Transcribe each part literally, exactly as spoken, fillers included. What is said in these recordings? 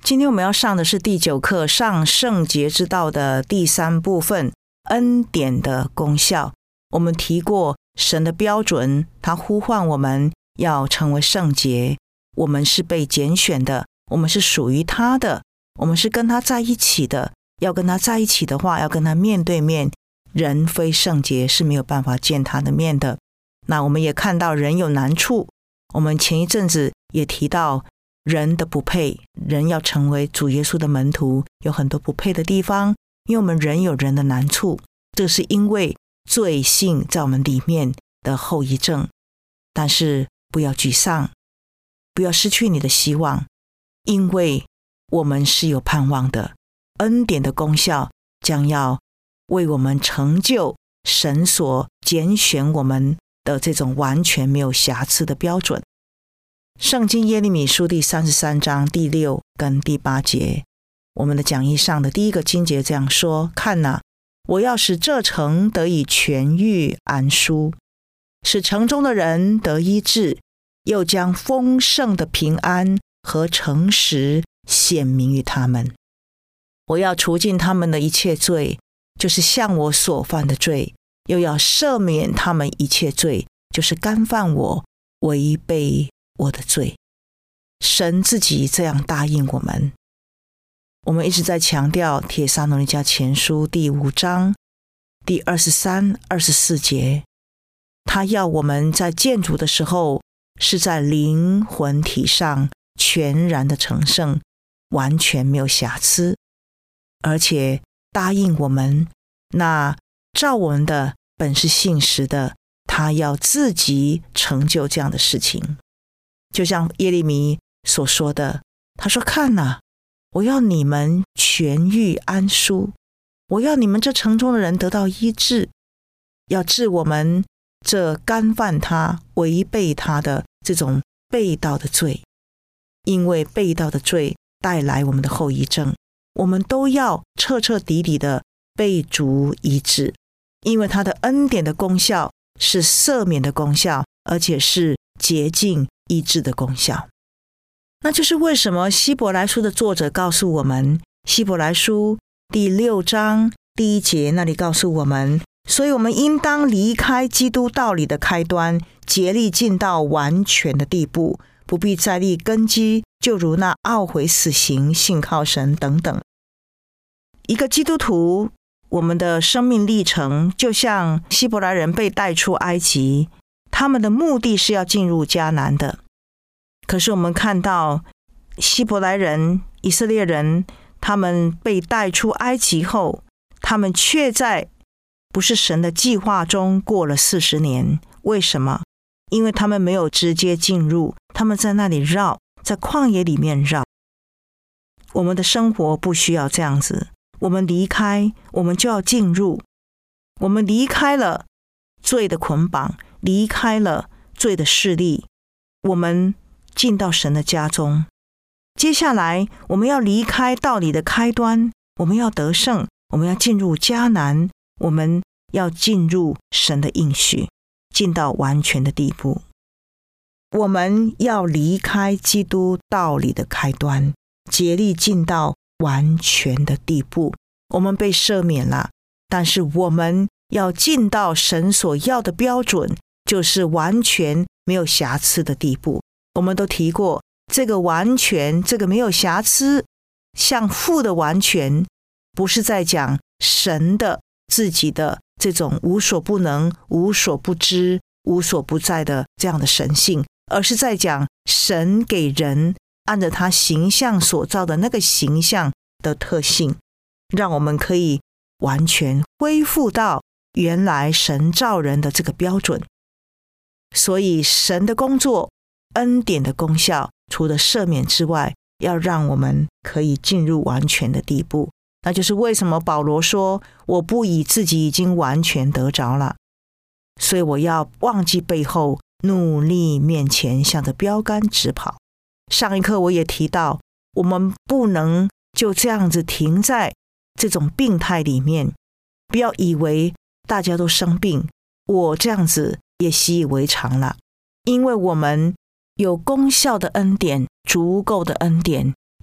今天我们要上的是第九课，上圣洁之道的第三部分，恩典的功效。我们提过神的标准，他呼唤我们要成为圣洁，我们是被拣选的，我们是属于他的，我们是跟他在一起的。要跟他在一起的话，要跟他面对面，人非圣洁是没有办法见他的面的。那我们也看到人有难处，我们前一阵子也提到人的不配，人要成为主耶稣的门徒，有很多不配的地方，因为我们人有人的难处，这是因为罪性在我们里面的后遗症。但是不要沮丧，不要失去你的希望，因为我们是有盼望的。恩典的功效将要为我们成就神所拣选我们的这种完全没有瑕疵的标准。圣经耶利米书第三十三章第六跟第八节，我们的讲义上的第一个经节这样说：看哪，我要使这城得以痊愈安舒，使城中的人得医治，又将丰盛的平安和诚实显明于他们。我要除尽他们的一切罪，就是向我所犯的罪，又要赦免他们一切罪，就是干犯我、违背我的罪。神自己这样答应我们。我们一直在强调帖撒罗尼迦前书第五章第二十三、二十四节，他要我们在见主的时候，是在灵魂体上全然的成圣，完全没有瑕疵。而且答应我们，那照我们的本是信实的，他要自己成就这样的事情。就像耶利米所说的，他说：看哪，我要你们痊愈安舒，我要你们这城中的人得到医治，要治我们这干犯他、违背他的这种背道的罪。因为背道的罪带来我们的后遗症，我们都要彻彻底底的被主医治。因为他的恩典的功效是赦免的功效，而且是洁净医治的功效。那就是为什么希伯来书的作者告诉我们，希伯来书第六章第一节那里告诉我们，所以我们应当离开基督道理的开端，竭力进到完全的地步，不必再立根基，就如那懊悔死刑、信靠神等等。一个基督徒，我们的生命历程就像希伯来人被带出埃及，他们的目的是要进入迦南的。可是我们看到希伯来人、以色列人，他们被带出埃及后，他们却在不是神的计划中过了四十年。为什么？因为他们没有直接进入，他们在那里绕，在旷野里面绕。我们的生活不需要这样子，我们离开，我们就要进入。我们离开了罪的捆绑，离开了罪的势力，我们进到神的家中。接下来我们要离开道理的开端，我们要得胜，我们要进入迦南，我们要进入神的应许，进到完全的地步。我们要离开基督道理的开端，竭力进到完全的地步。我们被赦免了，但是我们要进到神所要的标准，就是完全没有瑕疵的地步。我们都提过，这个完全，这个没有瑕疵，像父的完全，不是在讲神的自己的这种无所不能、无所不知、无所不在的这样的神性，而是在讲神给人按着他形象所造的那个形象的特性，让我们可以完全恢复到原来神造人的这个标准。所以神的工作，恩典的功效，除了赦免之外，要让我们可以进入完全的地步。那就是为什么保罗说，我不以自己已经完全得着了，所以我要忘记背后，努力面前，向着标杆直跑。上一课我也提到，我们不能就这样子停在这种病态里面，不要以为大家都生病，我这样子也习以为常了。因为我们有功效的恩典，足够的恩典，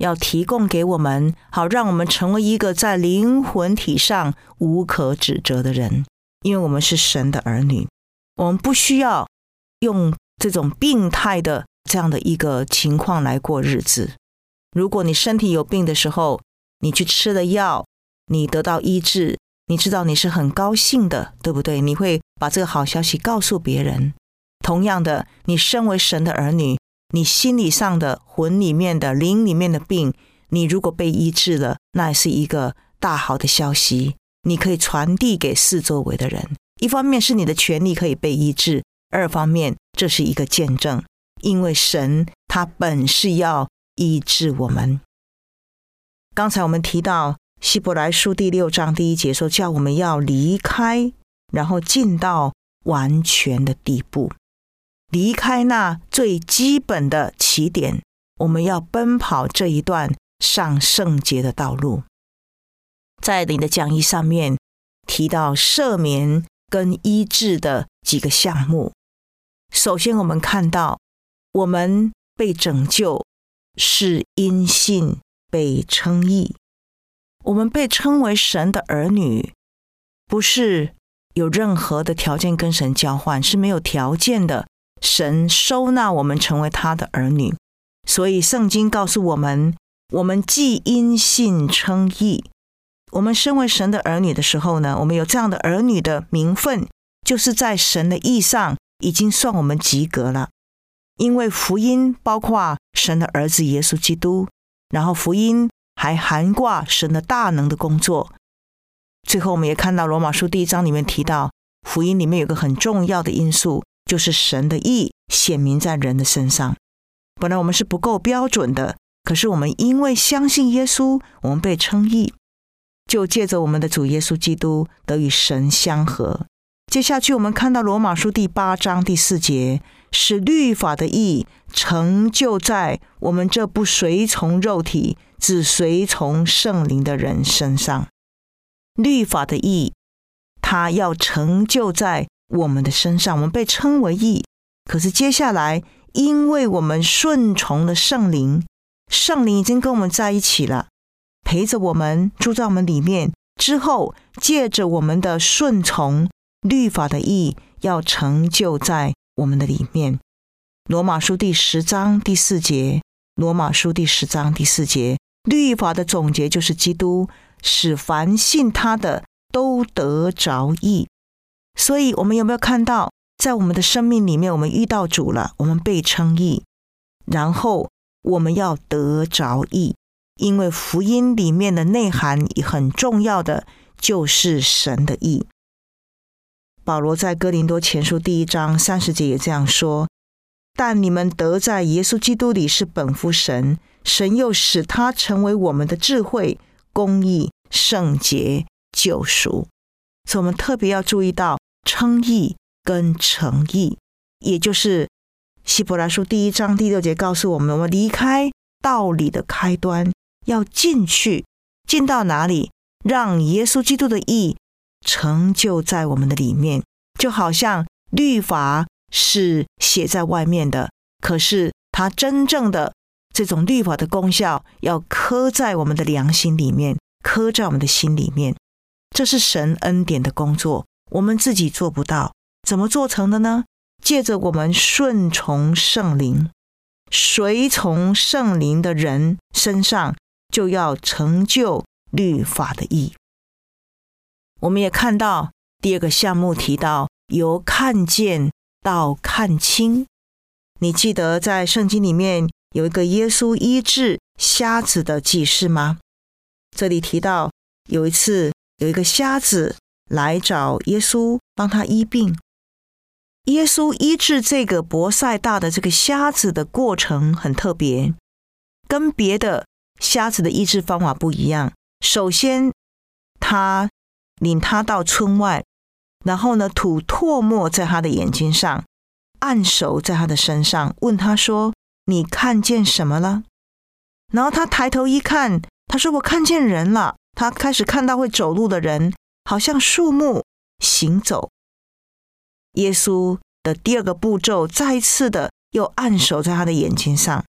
要提供给我们，好让我们成为一个在灵魂体上无可指责的人。因为我们是神的儿女，我们不需要用这种病态的这样的一个情况来过日子。如果你身体有病的时候，你去吃了药，你得到医治，你知道你是很高兴的，对不对？你会把这个好消息告诉别人。同样的，你身为神的儿女，你心理上的、魂里面的、灵里面的病，你如果被医治了，那也是一个大好的消息，你可以传递给四周围的人。一方面是你的权利可以被医治，二方面这是一个见证，因为神他本是要医治我们。刚才我们提到希伯来书第六章第一节说，叫我们要离开，然后进到完全的地步。离开那最基本的起点，我们要奔跑这一段上圣洁的道路。在你的讲义上面提到赦免跟医治的几个项目。首先我们看到，我们被拯救是因信被称义，我们被称为神的儿女，不是有任何的条件跟神交换，是没有条件的，神收纳我们成为他的儿女。所以圣经告诉我们，我们既因信称义，我们身为神的儿女的时候呢，我们有这样的儿女的名分，就是在神的义上已经算我们及格了。因为福音包括神的儿子耶稣基督，然后福音还涵盖神的大能的工作。最后我们也看到罗马书第一章里面提到，福音里面有个很重要的因素，就是神的义显明在人的身上。本来我们是不够标准的，可是我们因为相信耶稣，我们被称义，就借着我们的主耶稣基督得与神相合。接下去我们看到罗马书第八章第四节，使律法的义成就在我们这不随从肉体只随从圣灵的人身上。律法的义它要成就在我们的身上，我们被称为义。可是接下来因为我们顺从了圣灵，圣灵已经跟我们在一起了，陪着我们，住在我们里面，之后借着我们的顺从，律法的义要成就在我们的里面。罗马书第十章第四节，罗马书第十章第四节，律法的总结就是基督，使凡信他的都得着义。所以我们有没有看到，在我们的生命里面，我们遇到主了，我们被称义，然后我们要得着义，因为福音里面的内涵很重要的就是神的义。保罗在哥林多前书第一章三十节也这样说，但你们得在耶稣基督里是本乎神，神又使他成为我们的智慧、公义、圣洁、救赎。所以我们特别要注意到称义跟成义，也就是希伯来书第一章第六节告诉我们，我们离开道理的开端，要进去，进到哪里？让耶稣基督的义成就在我们的里面。就好像律法是写在外面的，可是它真正的这种律法的功效要刻在我们的良心里面，刻在我们的心里面。这是神恩典的工作，我们自己做不到。怎么做成的呢？借着我们顺从圣灵，随从圣灵的人身上就要成就律法的义。我们也看到第二个项目提到由看见到看清。你记得在圣经里面有一个耶稣医治瞎子的记事吗？这里提到有一次有一个瞎子来找耶稣帮他医病。耶稣医治这个伯赛大的这个瞎子的过程很特别，跟别的瞎子的医治方法不一样。首先他领他到村外，然后呢吐唾沫在他的眼睛上，按手在他的身上，问他说，你看见什么了？然后他抬头一看，他说，我看见人了。他开始看到会走路的人，好像树木行走。耶稣的第二个步骤再一次的又按手在他的眼睛上，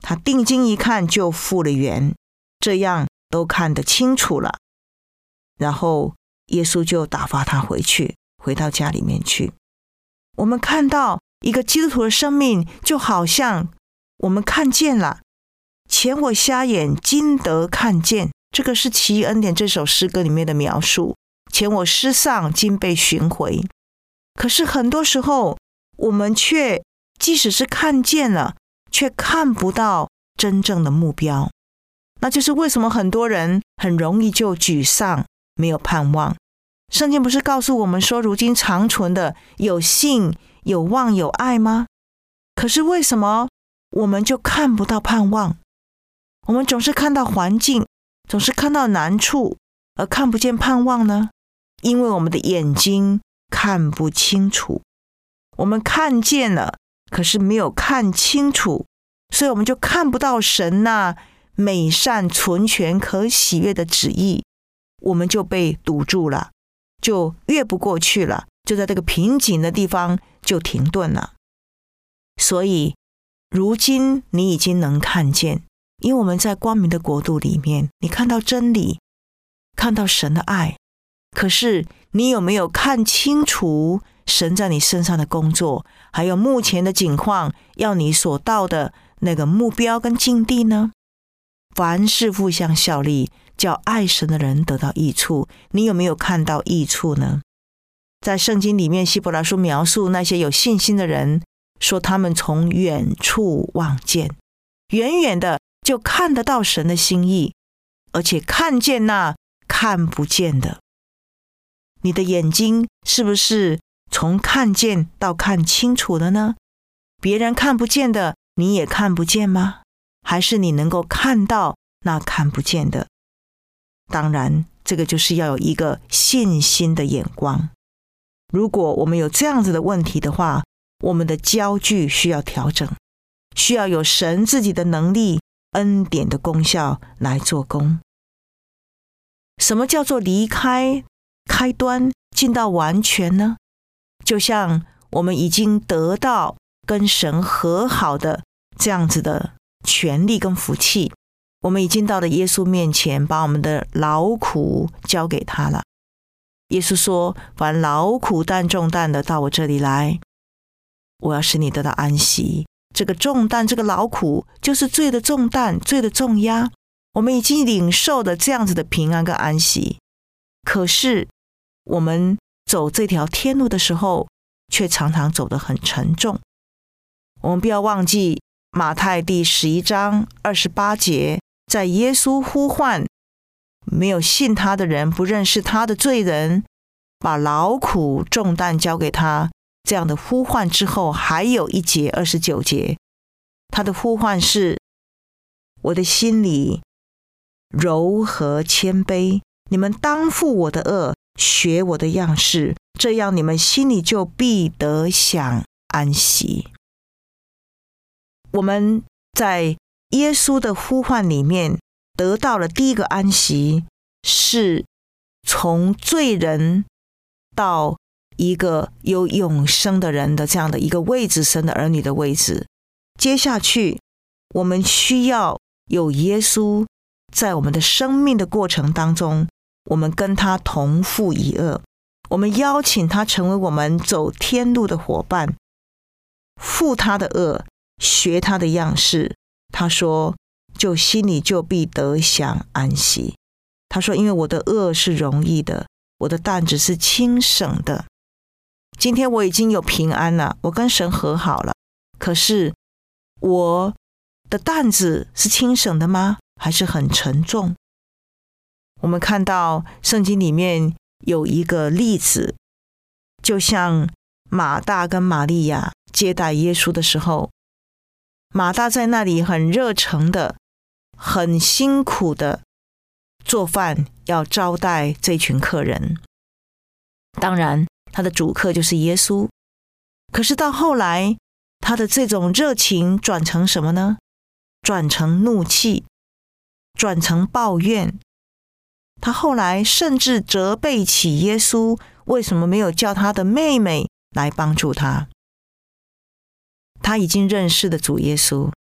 他定睛一看就复了原，这样都看得清楚了。然后耶稣就打发他回去，回到家里面去。我们看到一个基督徒的生命，就好像我们看见了，前我瞎眼，今得看见，这个是奇异恩典这首诗歌里面的描述。前我失丧，今被寻回。可是很多时候我们却即使是看见了，却看不到真正的目标。那就是为什么很多人很容易就沮丧，没有盼望。圣经不是告诉我们说，如今长存的有信、有望、有爱吗？可是为什么我们就看不到盼望？我们总是看到环境，总是看到难处，而看不见盼望呢？因为我们的眼睛看不清楚。我们看见了，可是没有看清楚，所以我们就看不到神那美善、纯全、可喜悦的旨意，我们就被堵住了，就越不过去了，就在这个瓶颈的地方就停顿了。所以如今你已经能看见，因为我们在光明的国度里面，你看到真理，看到神的爱，可是你有没有看清楚神在你身上的工作，还有目前的境况要你所到的那个目标跟境地呢？凡事互相效力，叫爱神的人得到益处。你有没有看到益处呢？在圣经里面，希伯来书描述那些有信心的人，说他们从远处望见，远远的就看得到神的心意，而且看见那看不见的。你的眼睛是不是从看见到看清楚了呢？别人看不见的，你也看不见吗？还是你能够看到那看不见的？当然，这个就是要有一个信心的眼光。如果我们有这样子的问题的话，我们的焦距需要调整，需要有神自己的能力、恩典的功效来做工。什么叫做离开开端进到完全呢？就像我们已经得到跟神和好的这样子的权利跟福气，我们已经到了耶稣面前，把我们的劳苦交给他了。耶稣说，凡劳苦担重担的到我这里来，我要使你得到安息。这个重担，这个劳苦，就是罪的重担，罪的重压。我们已经领受了这样子的平安跟安息，可是我们走这条天路的时候，却常常走得很沉重。我们不要忘记马太第十一章二十八节，在耶稣呼唤没有信他的人，不认识他的罪人，把劳苦重担交给他，这样的呼唤之后，还有一节二十九节，他的呼唤是：我的心里柔和谦卑，你们当负我的恶，学我的样式，这样你们心里就必得享安息。我们在耶稣的呼唤里面得到了第一个安息，是从罪人到一个有永生的人的这样的一个位置，神的儿女的位置。接下去我们需要有耶稣在我们的生命的过程当中，我们跟他同负一恶，我们邀请他成为我们走天路的伙伴，负他的恶，学他的样式。他说就心里就必得享安息。他说因为我的恶是容易的，我的担子是轻省的。今天我已经有平安了，我跟神和好了，可是我的担子是轻省的吗？还是很沉重？我们看到圣经里面有一个例子，就像马大跟玛利亚接待耶稣的时候，马大在那里很热诚的，很辛苦的做饭，要招待这群客人。当然他的主客就是耶稣，可是到后来他的这种热情转成什么呢？转成怒气，转成抱怨。他后来甚至责备起耶稣，为什么没有叫他的妹妹来帮助他？他已经认识了主耶稣，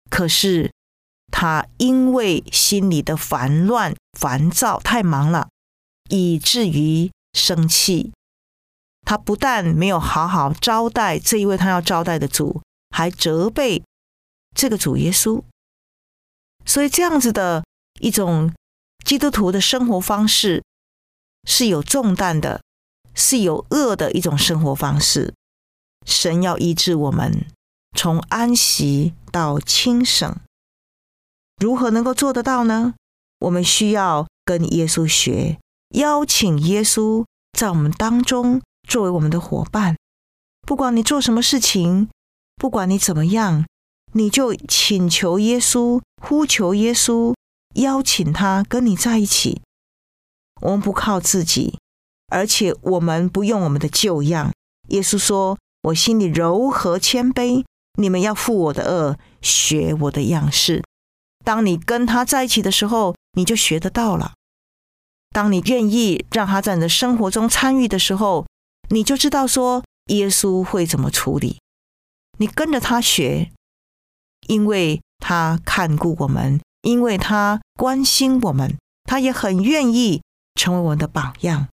可是他因为心里的烦乱、烦躁，太忙了，以至于生气。他不但没有好好招待这一位他要招待的主，还责备这个主耶稣。所以这样子的一种基督徒的生活方式是有重担的，是有恶的一种生活方式。神要医治我们，从安息到轻省。如何能够做得到呢？我们需要跟耶稣学，邀请耶稣在我们当中作为我们的伙伴。不管你做什么事情，不管你怎么样，你就请求耶稣，呼求耶稣，邀请他跟你在一起。我们不靠自己，而且我们不用我们的旧样。耶稣说，我心里柔和谦卑，你们要负我的恶，学我的样式。当你跟他在一起的时候，你就学得到了。当你愿意让他在你的生活中参与的时候，你就知道说耶稣会怎么处理。你跟着他学，因为他看顾我们，因为他关心我们，他也很愿意成为我们的榜样。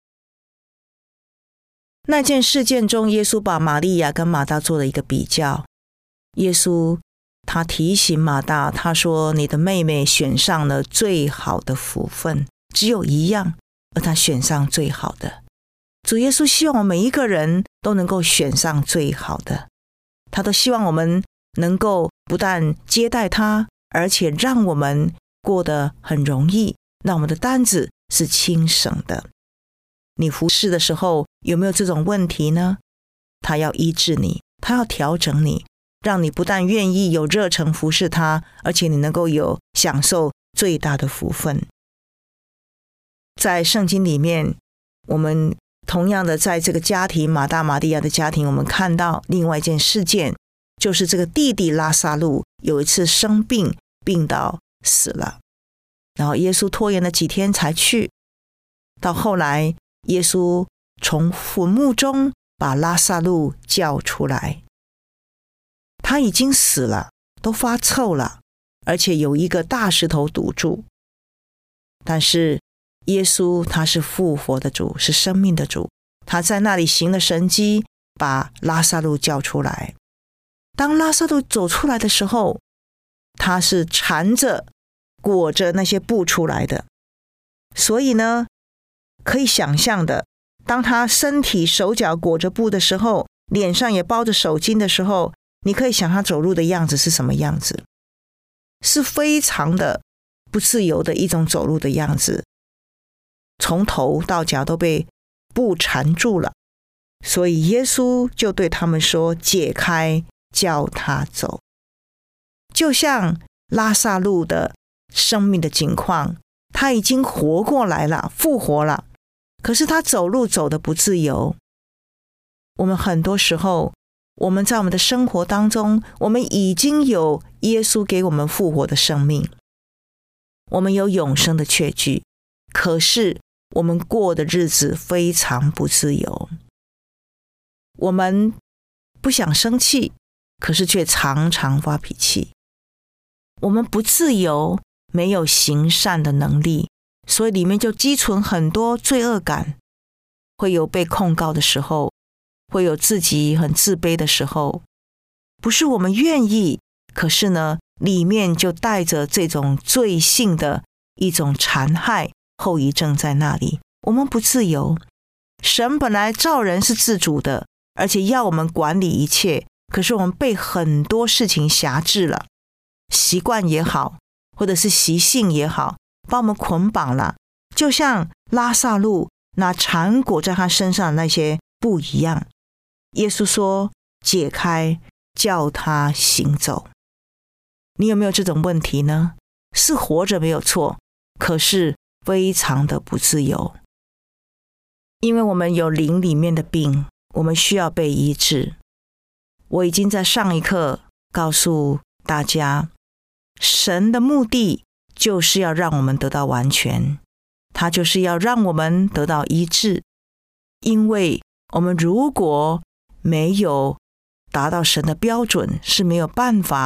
那件事件中，耶稣把玛利亚跟马大做了一个比较。耶稣他提醒马大，他说，你的妹妹选上了最好的福分，只有一样，而他选上最好的。主耶稣希望我们每一个人都能够选上最好的，他都希望我们能够不但接待他，而且让我们过得很容易，让我们的担子是轻省的。你服侍的时候有没有这种问题呢？他要医治你，他要调整你，让你不但愿意有热忱服侍他，而且你能够有享受最大的福分。在圣经里面，我们同样的在这个家庭马大马利亚的家庭，我们看到另外一件事件，就是这个弟弟拉撒路有一次生病，病倒死了，然后耶稣拖延了几天才去。到后来耶稣从坟墓中把拉撒路叫出来，他已经死了，都发臭了，而且有一个大石头堵住。但是耶稣他是复活的主，是生命的主，他在那里行了神迹，把拉撒路叫出来。当拉撒路走出来的时候，他是缠着裹着那些布出来的，所以呢可以想象的，当他身体手脚裹着布的时候，脸上也包着手巾的时候，你可以想他走路的样子是什么样子，是非常的不自由的一种走路的样子，从头到脚都被布缠住了。所以耶稣就对他们说，解开，叫他走。就像拉撒路的生命的境况，他已经活过来了，复活了，可是他走路走得不自由。我们很多时候，我们在我们的生活当中，我们已经有耶稣给我们复活的生命，我们有永生的确据，可是我们过的日子非常不自由。我们不想生气，可是却常常发脾气。我们不自由，没有行善的能力，所以里面就积存很多罪恶感，会有被控告的时候，会有自己很自卑的时候，不是我们愿意，可是呢里面就带着这种罪性的一种残害后遗症在那里。我们不自由，神本来造人是自主的，而且要我们管理一切，可是我们被很多事情辖制了，习惯也好，或者是习性也好，把我们捆绑了，就像拉撒路那缠裹在他身上的那些布一样。耶稣说，解开，叫他行走。你有没有这种问题呢？是活着没有错，可是非常的不自由，因为我们有灵里面的病，我们需要被医治。我已经在上一课告诉大家，神的目的就是要让我们得到完全，他就是要让我们得到医治。因为我们如果没有达到神的标准，是没有办法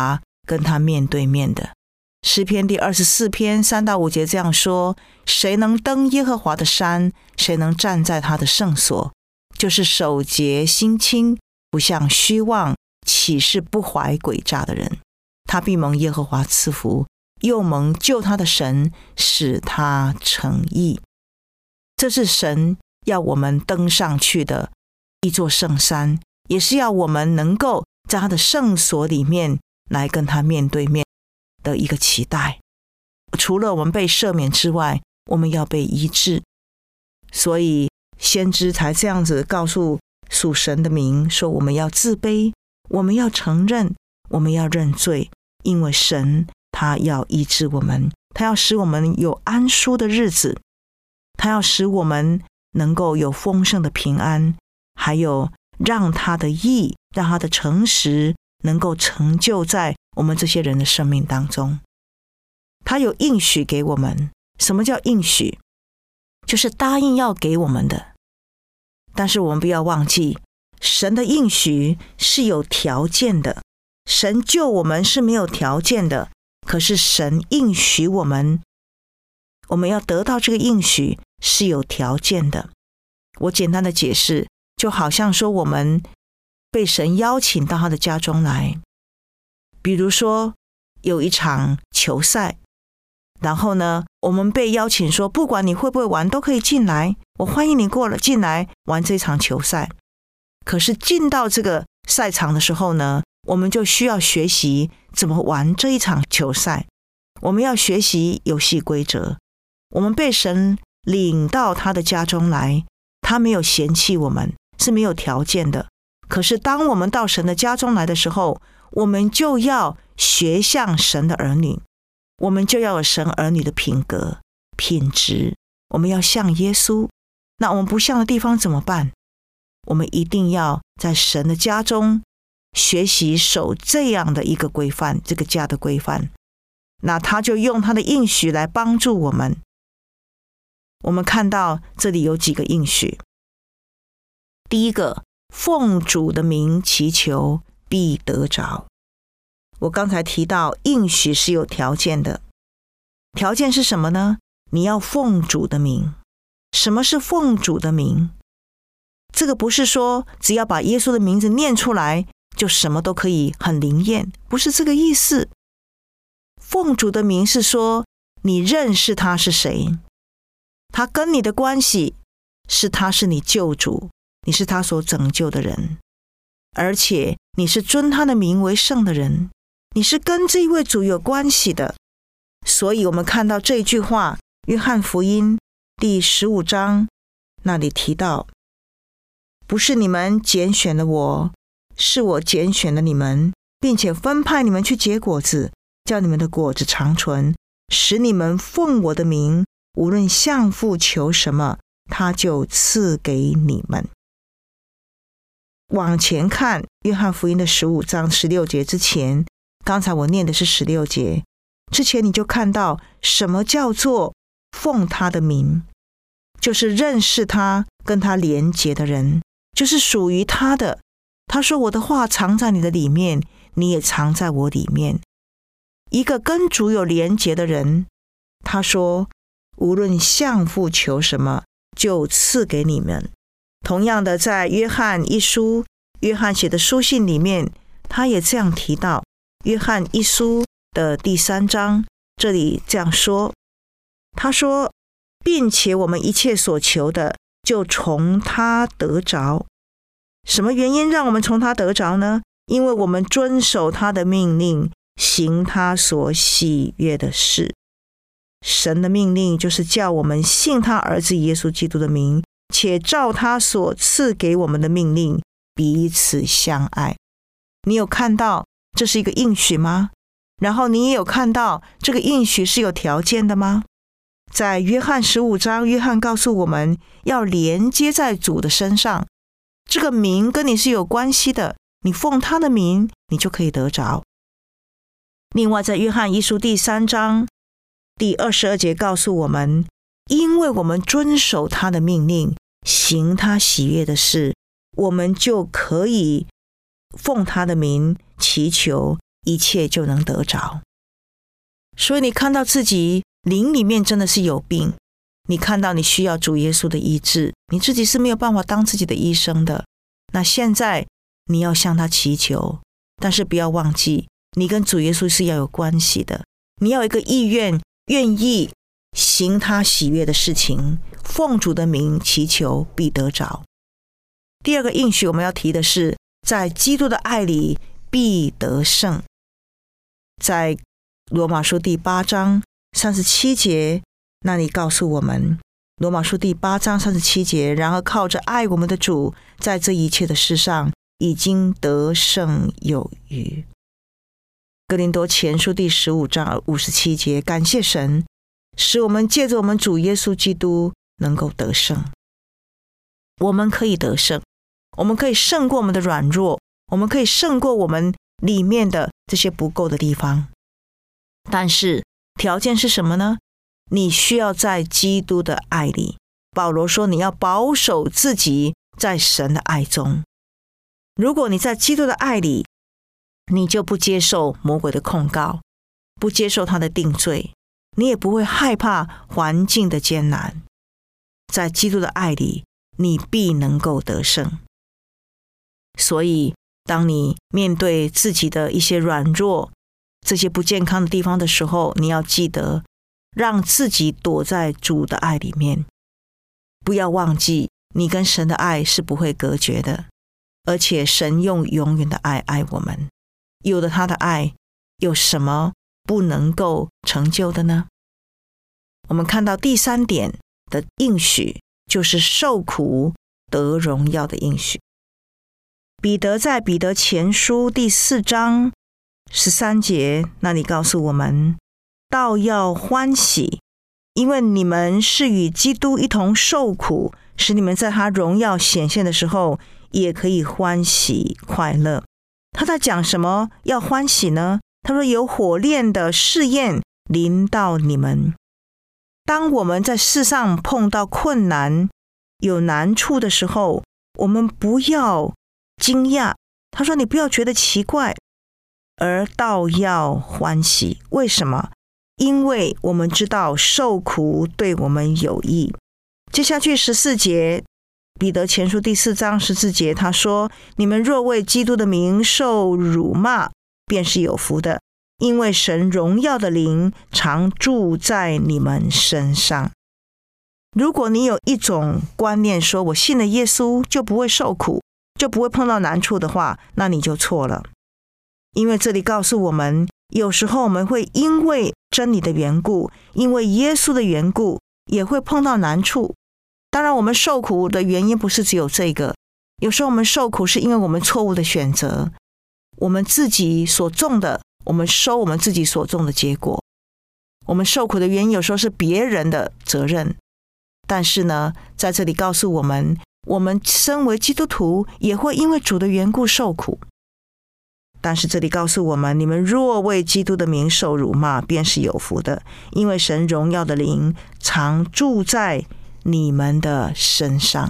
跟他面对面的。诗篇第二十四篇三到五节这样说：谁能登耶和华的山？谁能站在他的圣所？就是手洁心清，不向虚妄，岂是不怀诡诈的人。他必蒙耶和华赐福，又蒙救他的神使他成义。这是神要我们登上去的一座圣山，也是要我们能够在他的圣所里面来跟他面对面的一个期待。除了我们被赦免之外，我们要被医治。所以先知才这样子告诉属神的民说，我们要自卑，我们要承认，我们要认罪，因为神他要医治我们，他要使我们有安舒的日子，他要使我们能够有丰盛的平安，还有让他的义，让他的诚实能够成就在我们这些人的生命当中。他有应许给我们。什么叫应许？就是答应要给我们的。但是我们不要忘记，神的应许是有条件的。神救我们是没有条件的，可是神应许我们，我们要得到这个应许是有条件的。我简单的解释，就好像说我们被神邀请到他的家中来，比如说有一场球赛，然后呢，我们被邀请说，不管你会不会玩都可以进来，我欢迎你过了进来玩这场球赛。可是进到这个赛场的时候呢，我们就需要学习怎么玩这一场球赛，我们要学习游戏规则。我们被神领到他的家中来，他没有嫌弃我们，是没有条件的。可是当我们到神的家中来的时候，我们就要学像神的儿女，我们就要有神儿女的品格品质，我们要像耶稣。那我们不像的地方怎么办？我们一定要在神的家中学习守这样的一个规范，这个家的规范。那他就用他的应许来帮助我们。我们看到这里有几个应许。第一个，奉主的名祈求必得着。我刚才提到应许是有条件的，条件是什么呢？你要奉主的名。什么是奉主的名？这个不是说只要把耶稣的名字念出来就什么都可以很灵验，不是这个意思。奉主的名是说你认识他是谁，他跟你的关系是他是你救主，你是他所拯救的人，而且你是尊他的名为圣的人，你是跟这一位主有关系的。所以我们看到这句话，约翰福音第十五章那里提到，不是你们拣选了我，是我拣选了你们，并且分派你们去结果子，叫你们的果子长存，使你们奉我的名，无论向父求什么，他就赐给你们。往前看约翰福音的十五章十六节之前，刚才我念的是十六节之前，你就看到什么叫做奉他的名，就是认识他跟他连结的人，就是属于他的。他说我的话藏在你的里面，你也藏在我里面。一个跟主有连结的人，他说无论向父求什么，就赐给你们。同样的，在约翰一书，约翰写的书信里面，他也这样提到。约翰一书的第三章，这里这样说，他说，并且我们一切所求的，就从他得着。什么原因让我们从他得着呢？因为我们遵守他的命令，行他所喜悦的事。神的命令就是叫我们信他儿子耶稣基督的名，且照他所赐给我们的命令彼此相爱。你有看到这是一个应许吗？然后你也有看到这个应许是有条件的吗？在约翰十五章，约翰告诉我们要连接在主的身上，这个名跟你是有关系的，你奉他的名，你就可以得着。另外在约翰一书第三章第二十二节告诉我们，因为我们遵守他的命令，行他喜悦的事，我们就可以奉他的名祈求， 一切就能得着。所以你看到自己灵里面真的是有病，你看到你需要主耶稣的医治，你自己是没有办法当自己的医生的，那现在你要向他祈求，但是不要忘记你跟主耶稣是要有关系的，你要有一个意愿，愿意行他喜悦的事情，奉主的名祈求必得着。第二个应许我们要提的是，在基督的爱里必得胜。在罗马书第八章三十七节那里告诉我们，罗马书第八章三十七节，然而靠着爱我们的主，在这一切的事上已经得胜有余。哥林多前书第十五章五十七节，感谢神，使我们借着我们主耶稣基督能够得胜。我们可以得胜，我们可以胜过我们的软弱，我们可以胜过我们里面的这些不够的地方。但是条件是什么呢？你需要在基督的爱里。保罗说你要保守自己在神的爱中。如果你在基督的爱里，你就不接受魔鬼的控告，不接受他的定罪，你也不会害怕环境的艰难。在基督的爱里，你必能够得胜。所以当你面对自己的一些软弱，这些不健康的地方的时候，你要记得让自己躲在主的爱里面，不要忘记你跟神的爱是不会隔绝的，而且神用永远的爱爱我们。有了他的爱，有什么不能够成就的呢？我们看到第三点的应许，就是受苦得荣耀的应许。彼得在彼得前书第四章十三节那里告诉我们，倒要欢喜，因为你们是与基督一同受苦，使你们在他荣耀显现的时候也可以欢喜快乐。他在讲什么要欢喜呢？他说有火炼的试验临到你们。当我们在世上碰到困难有难处的时候，我们不要惊讶，他说你不要觉得奇怪，而倒要欢喜。为什么？因为我们知道受苦对我们有益。接下去十四节，彼得前书第四章十四节，他说你们若为基督的名受辱骂，便是有福的，因为神荣耀的灵常住在你们身上。如果你有一种观念说我信了耶稣就不会受苦，就不会碰到难处的话，那你就错了。因为这里告诉我们，有时候我们会因为真理的缘故，因为耶稣的缘故，也会碰到难处。当然我们受苦的原因不是只有这个，有时候我们受苦是因为我们错误的选择，我们自己所种的，我们收我们自己所种的结果。我们受苦的原因有时候是别人的责任，但是呢，在这里告诉我们，我们身为基督徒也会因为主的缘故受苦。但是这里告诉我们，你们若为基督的名受辱骂，便是有福的，因为神荣耀的灵常住在你们的身上。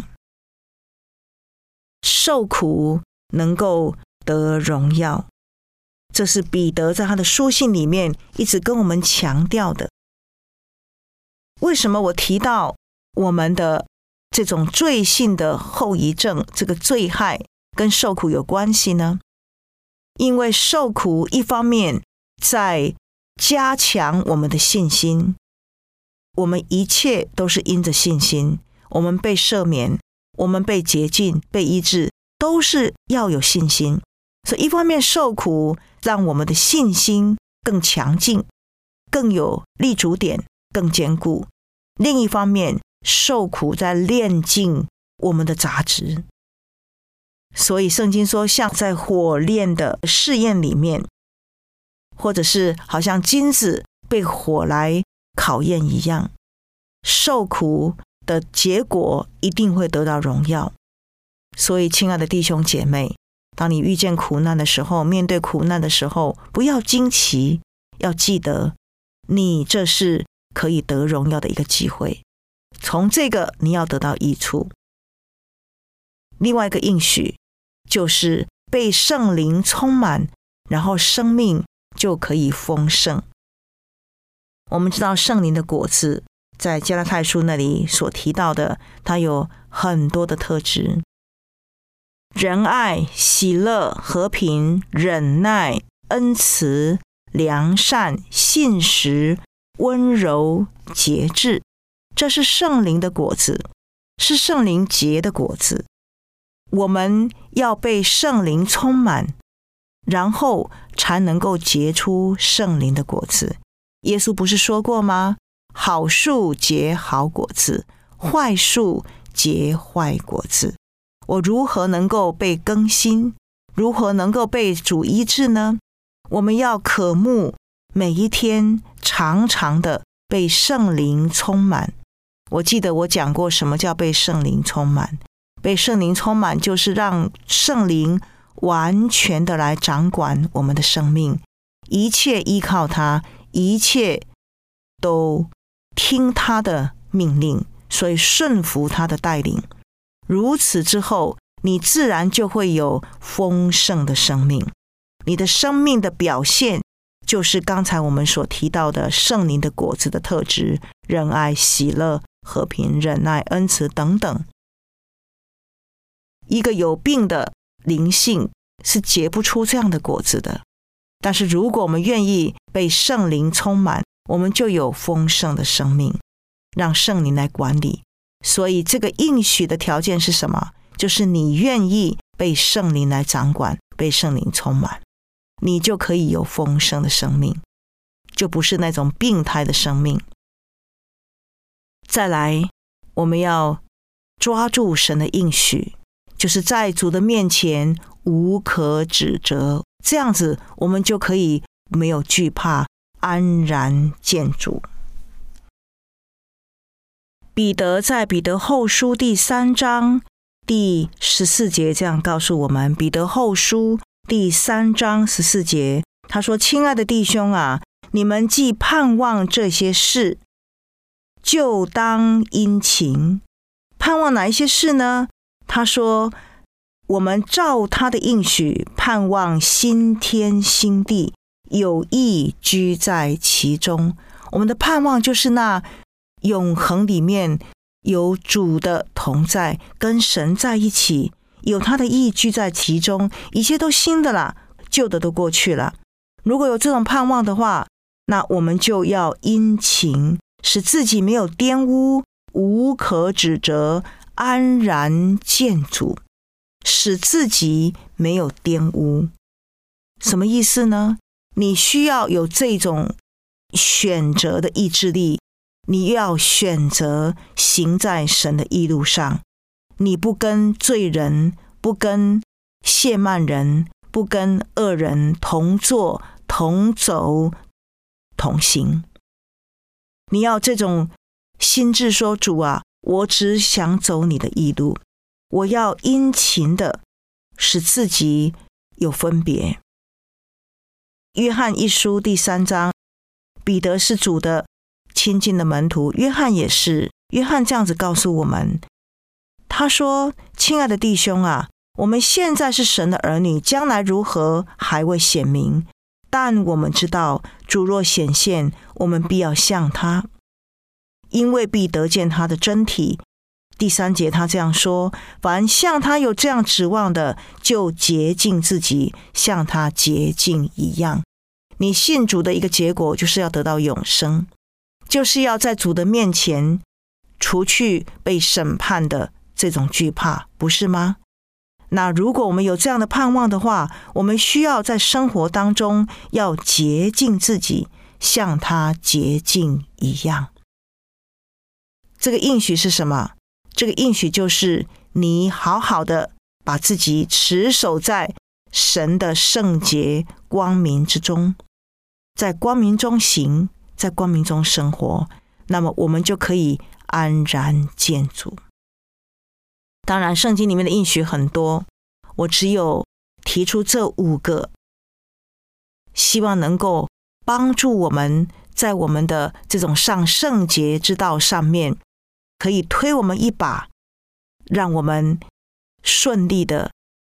受苦能够得荣耀，这是彼得在他的书信里面一直跟我们强调的。为什么我提到我们的这种罪性的后遗症，这个罪害跟受苦有关系呢？因为受苦一方面在加强我们的信心，我们一切都是因着信心，我们被赦免，我们被洁净，被医治，都是要有信心。所以一方面受苦让我们的信心更强劲，更有立足点，更坚固。另一方面受苦在炼净我们的杂质。所以圣经说，像在火炼的试验里面，或者是好像金子被火来考验一样，受苦的结果一定会得到荣耀。所以亲爱的弟兄姐妹，当你遇见苦难的时候，面对苦难的时候，不要惊奇，要记得你这是可以得荣耀的一个机会，从这个你要得到益处。另外一个应许就是被圣灵充满， 然后生命就可以丰盛。我们知道圣灵的果子在加拉太书那里所提到的，它有很多的特质：仁爱、喜乐、和平、忍耐、恩慈、良善、信实、温柔、节制。这是圣灵的果子，是圣灵结的果子。我们要被圣灵充满，然后才能够结出圣灵的果子。耶稣不是说过吗？好树结好果子，坏树结坏果子。我如何能够被更新？如何能够被主医治呢？我们要渴慕每一天常常的被圣灵充满。我记得我讲过什么叫被圣灵充满。被圣灵充满就是让圣灵完全的来掌管我们的生命，一切依靠他，一切都听他的命令，所以顺服他的带领。如此之后，你自然就会有丰盛的生命。你的生命的表现就是刚才我们所提到的圣灵的果子的特质：仁爱、喜乐、和平、忍耐、恩慈等等。一个有病的灵性是结不出这样的果子的，但是如果我们愿意被圣灵充满，我们就有丰盛的生命，让圣灵来管理。所以这个应许的条件是什么？就是你愿意被圣灵来掌管，被圣灵充满，你就可以有丰盛的生命，就不是那种病态的生命。再来，我们要抓住神的应许，就是在主的面前无可指责，这样子我们就可以没有惧怕，安然见主。彼得在彼得后书第三章第十四节这样告诉我们，彼得后书第三章十四节，他说：亲爱的弟兄啊，你们既盼望这些事，就当殷勤。盼望哪一些事呢？他说，我们照他的应许盼望新天新地，有义居在其中。我们的盼望就是那永恒里面有主的同在，跟神在一起，有他的义居在其中，一切都新的了，旧的都过去了。如果有这种盼望的话，那我们就要殷勤，使自己没有玷污，无可指责，安然见主。使自己没有玷污，什么意思呢？你需要有这种选择的意志力，你要选择行在神的义路上，你不跟罪人，不跟亵慢人，不跟恶人同坐同走同行。你要这种心志说，主啊，我只想走你的义路，我要殷勤的使自己有分别。约翰一书第三章，彼得是主的亲近的门徒，约翰也是。约翰这样子告诉我们，他说：亲爱的弟兄啊，我们现在是神的儿女，将来如何还未显明，但我们知道主若显现，我们必要像他，因为必得见他的真体。第三节他这样说：凡像他有这样指望的，就洁净自己，像他洁净一样。你信主的一个结果就是要得到永生，就是要在主的面前除去被审判的这种惧怕，不是吗？那如果我们有这样的盼望的话，我们需要在生活当中要洁净自己，像他洁净一样。这个应许是什么？这个应许就是你好好的把自己持守在神的圣洁光明之中，在光明中行，在光明中生活，那么我们就可以安然见主。当然圣经里面的应许很多，我只有提出这五个，希望能够帮助我们在我们的这种上圣洁之道上面可以推我们一把，让我们顺利的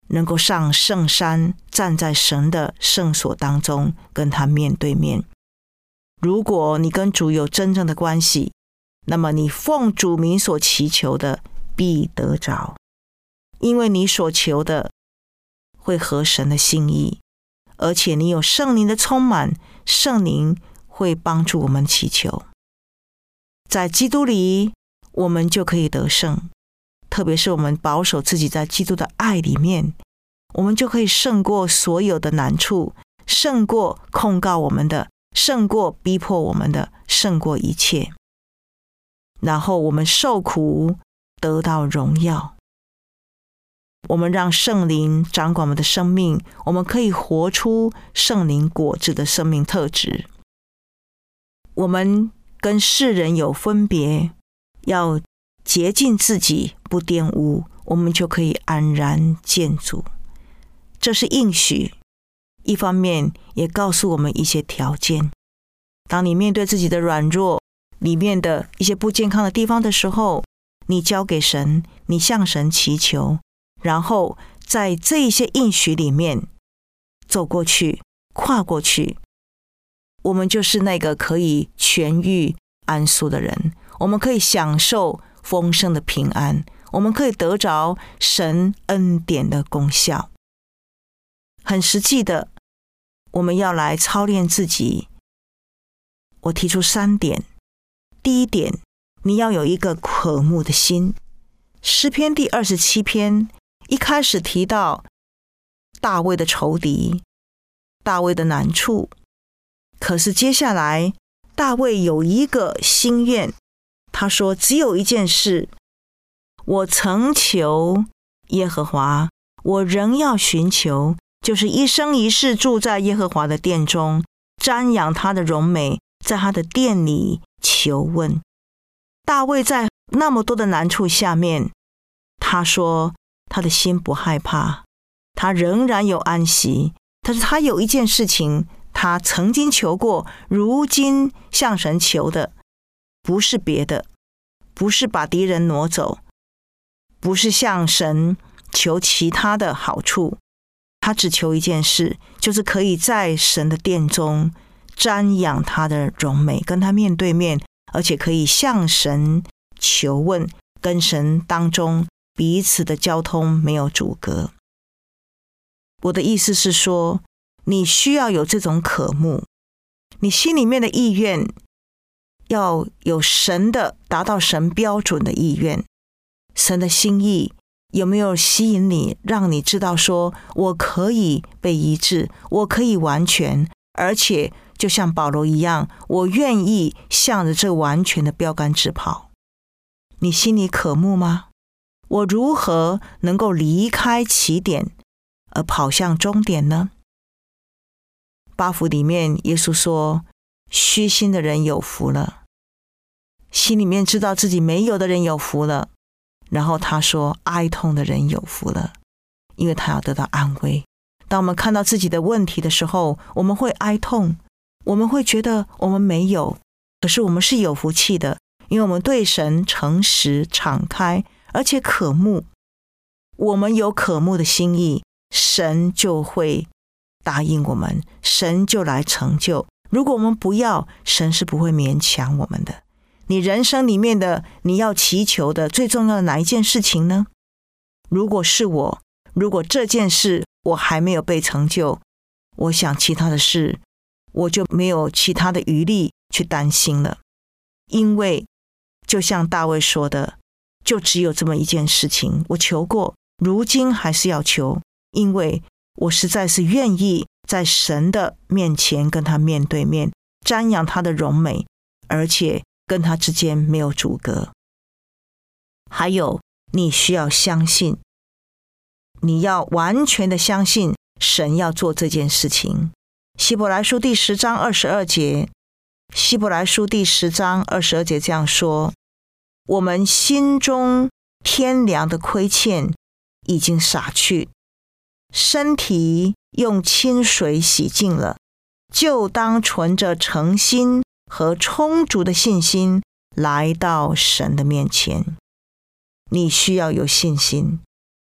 能够上圣山，站在神的圣所当中，跟他面对面。如果你跟主有真正的关系，那么你奉主名所祈求的必得着，因为你所求的会合神的心意，而且你有圣灵的充满，圣灵会帮助我们祈求。在基督里，我们就可以得胜，特别是我们保守自己在基督的爱里面，我们就可以胜过所有的难处，胜过控告我们的，胜过逼迫我们的，胜过一切。然后我们受苦得到荣耀，我们让圣灵掌管我们的生命，我们可以活出圣灵果子的生命特质。我们跟世人有分别，要洁净自己，不玷污，我们就可以安然见主。这是应许，一方面也告诉我们一些条件。当你面对自己的软弱，里面的一些不健康的地方的时候，你交给神，你向神祈求，然后在这一些应许里面走过去，跨过去，我们就是那个可以痊愈安舒的人，我们可以享受丰盛的平安，我们可以得着神恩典的功效。很实际的，我们要来操练自己。我提出三点。第一点，你要有一个渴慕的心。诗篇第二十七篇一开始提到大卫的仇敌，大卫的难处，可是接下来大卫有一个心愿，他说只有一件事，我曾求耶和华，我仍要寻求，就是一生一世住在耶和华的殿中，瞻仰他的荣美，在他的殿里求问。大卫在那么多的难处下面，他说他的心不害怕，他仍然有安息。但是他有一件事情他曾经求过，如今向神求的不是别的，不是把敌人挪走，不是向神求其他的好处，他只求一件事，就是可以在神的殿中瞻仰他的荣美，跟他面对面，而且可以向神求问，跟神当中彼此的交通没有阻隔。我的意思是说，你需要有这种渴慕，你心里面的意愿要有神的，达到神标准的意愿。神的心意有没有吸引你，让你知道说我可以被医治，我可以完全，而且就像保罗一样，我愿意向着这完全的标杆直跑。你心里渴慕吗？我如何能够离开起点而跑向终点呢？八福里面耶稣说，虚心的人有福了，心里面知道自己没有的人有福了。然后他说，哀痛的人有福了，因为他要得到安慰。当我们看到自己的问题的时候，我们会哀痛，我们会觉得我们没有，可是我们是有福气的，因为我们对神诚实敞开，而且渴慕。我们有渴慕的心意，神就会答应我们，神就来成就。如果我们不要，神是不会勉强我们的。你人生里面的你要祈求的最重要的哪一件事情呢？如果是我，如果这件事我还没有被成就，我想其他的事我就没有其他的余力去担心了。因为就像大卫说的，就只有这么一件事情，我求过，如今还是要求，因为我实在是愿意在神的面前跟他面对面，瞻仰他的荣美，而且跟他之间没有阻隔。还有，你需要相信，你要完全的相信神要做这件事情。希伯来书第十章二十二节，希伯来书第十章二十二节这样说，我们心中天良的亏欠已经洒去，身体用清水洗净了，就当存着诚心和充足的信心来到神的面前。你需要有信心，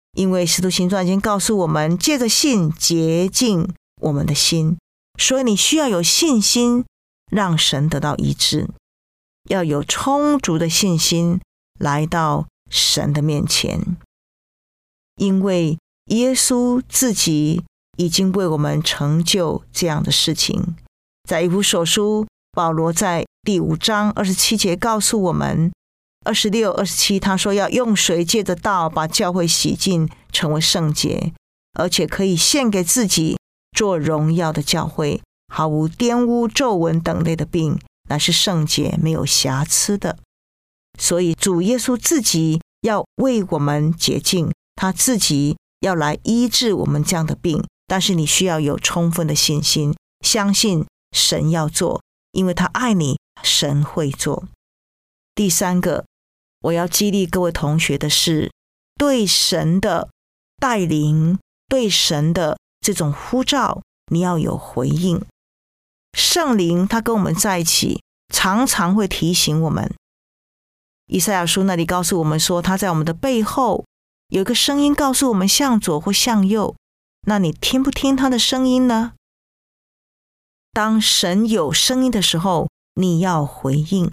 因为使徒行传已经告诉我们，借着信洁净我们的心，所以你需要有信心让神得到医治，要有充足的信心来到神的面前，因为耶稣自己已经为我们成就这样的事情。在以弗所书，保罗在第五章二十七节告诉我们，二十六、二十七他说要用水借着道把教会洗净，成为圣洁，而且可以献给自己做荣耀的教会，毫无玷污、皱纹等类的病，乃是圣洁没有瑕疵的。所以主耶稣自己要为我们洁净，他自己要来医治我们这样的病，但是你需要有充分的信心，相信神要做，因为他爱你，神会做。第三个，我要激励各位同学的是，对神的带领，对神的这种呼召，你要有回应。圣灵他跟我们在一起，常常会提醒我们。以赛亚书那里告诉我们说，他在我们的背后有一个声音告诉我们向左或向右，那你听不听他的声音呢？当神有声音的时候，你要回应。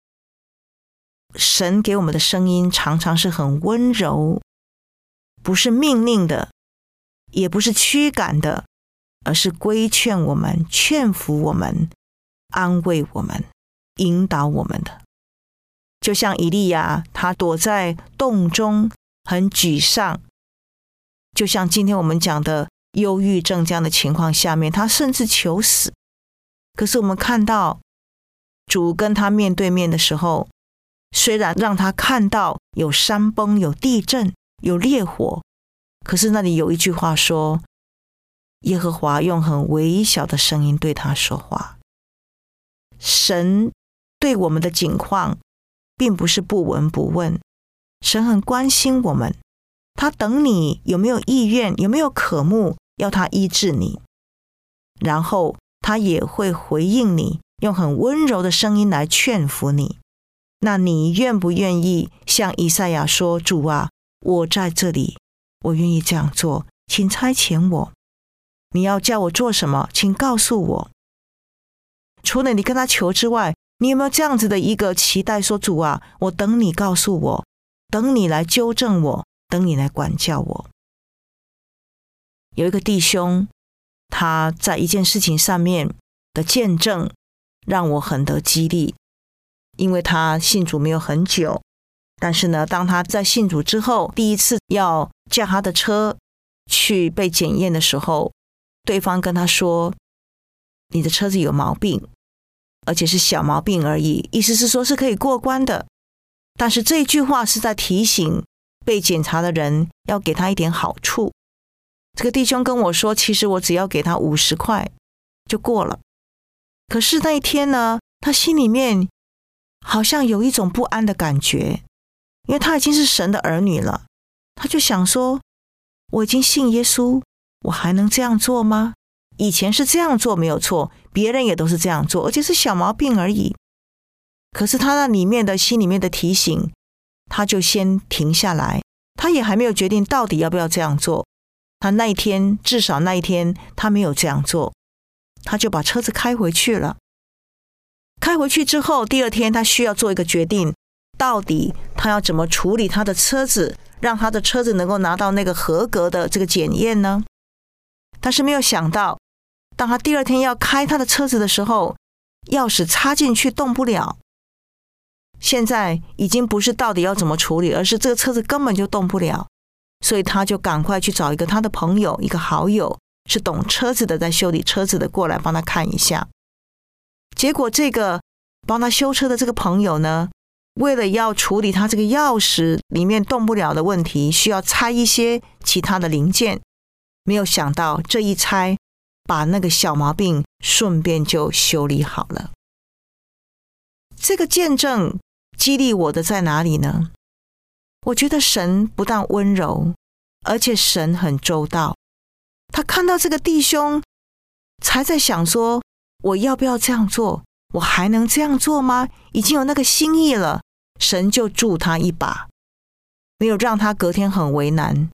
神给我们的声音常常是很温柔，不是命令的，也不是驱赶的，而是规劝我们、劝服我们、安慰我们、引导我们的。就像以利亚，他躲在洞中很沮丧，就像今天我们讲的忧郁症这样的情况下面，他甚至求死。可是我们看到主跟他面对面的时候，虽然让他看到有山崩、有地震、有烈火，可是那里有一句话说，耶和华用很微小的声音对他说话。神对我们的境况并不是不闻不问，神很关心我们，他等你有没有意愿，有没有渴慕要他医治你，然后他也会回应你，用很温柔的声音来劝服你。那你愿不愿意像以赛亚说，主啊，我在这里，我愿意这样做，请差遣我，你要叫我做什么，请告诉我。除了你跟他求之外，你有没有这样子的一个期待，说主啊，我等你告诉我，等你来纠正我，等你来管教我。有一个弟兄，他在一件事情上面的见证让我很得激励。因为他信主没有很久，但是呢，当他在信主之后，第一次要驾他的车去被检验的时候，对方跟他说，你的车子有毛病，而且是小毛病而已，意思是说是可以过关的。但是这句话是在提醒被检查的人要给他一点好处。这个弟兄跟我说，其实我只要给他五十块就过了。可是那一天呢，他心里面好像有一种不安的感觉，因为他已经是神的儿女了，他就想说，我已经信耶稣，我还能这样做吗？以前是这样做没有错，别人也都是这样做，而且是小毛病而已。可是他那里面的心里面的提醒，他就先停下来，他也还没有决定到底要不要这样做。他那一天，至少那一天他没有这样做，他就把车子开回去了。开回去之后，第二天他需要做一个决定，到底他要怎么处理他的车子，让他的车子能够拿到那个合格的这个检验呢？但是没有想到，当他第二天要开他的车子的时候，钥匙插进去动不了。现在已经不是到底要怎么处理，而是这个车子根本就动不了，所以他就赶快去找一个他的朋友，一个好友是懂车子的，在修理车子的，过来帮他看一下。结果这个帮他修车的这个朋友呢，为了要处理他这个钥匙里面动不了的问题，需要拆一些其他的零件，没有想到这一拆，把那个小毛病顺便就修理好了。这个见证激励我的在哪里呢？我觉得神不但温柔，而且神很周到。他看到这个弟兄才在想说，我要不要这样做？我还能这样做吗？已经有那个心意了，神就助他一把，没有让他隔天很为难，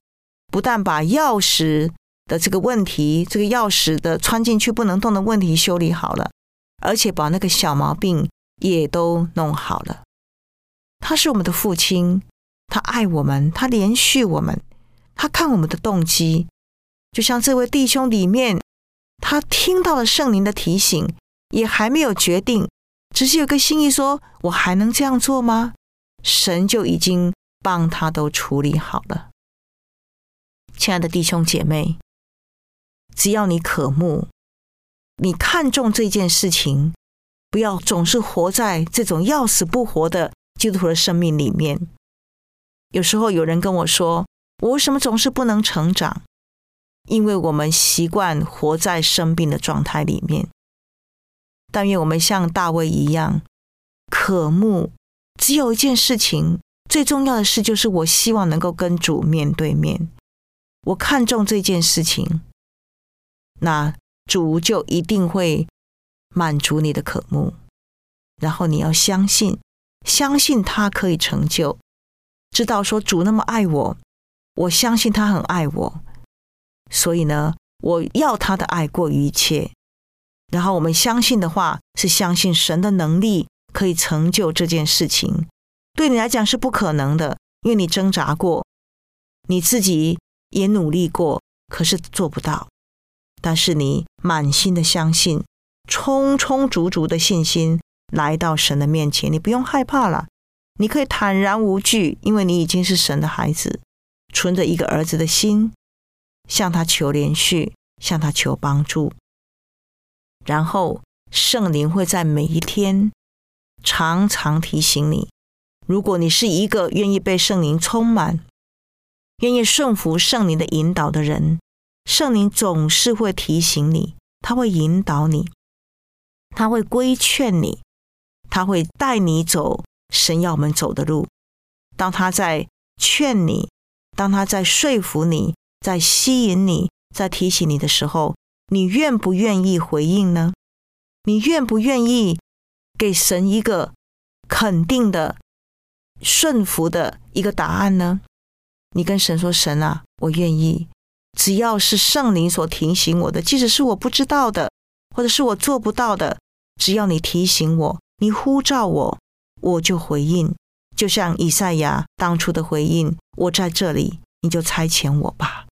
不但把钥匙的这个问题，这个钥匙的穿进去不能动的问题修理好了，而且把那个小毛病也都弄好了。他是我们的父亲，他爱我们，他怜恤我们，他看我们的动机。就像这位弟兄里面，他听到了圣灵的提醒，也还没有决定，只是有个心意说，我还能这样做吗？神就已经帮他都处理好了。亲爱的弟兄姐妹，只要你渴慕，你看重这件事情，不要总是活在这种要死不活的基督徒的生命里面。有时候有人跟我说，我为什么总是不能成长？因为我们习惯活在生病的状态里面。但愿我们像大卫一样渴慕，只有一件事情，最重要的事就是我希望能够跟主面对面。我看重这件事情，那主就一定会满足你的渴慕。然后你要相信，相信他可以成就，知道说主那么爱我，我相信他很爱我，所以呢，我要他的爱过于一切。然后我们相信的话，是相信神的能力可以成就这件事情。对你来讲是不可能的，因为你挣扎过，你自己也努力过，可是做不到。但是你满心的相信，充充足足的信心来到神的面前，你不用害怕了，你可以坦然无惧，因为你已经是神的孩子，存着一个儿子的心，向他求连续，向他求帮助。然后圣灵会在每一天常常提醒你，如果你是一个愿意被圣灵充满，愿意顺服圣灵的引导的人，圣灵总是会提醒你，他会引导你，他会规劝你，他会带你走神要我们走的路。当他在劝你，当他在说服你，在吸引你，在提醒你的时候，你愿不愿意回应呢？你愿不愿意给神一个肯定的顺服的一个答案呢？你跟神说，神啊，我愿意，只要是圣灵所提醒我的，即使是我不知道的，或者是我做不到的，只要你提醒我，你呼召我，我就回应。就像以赛亚当初的回应，我在这里，你就差遣我吧。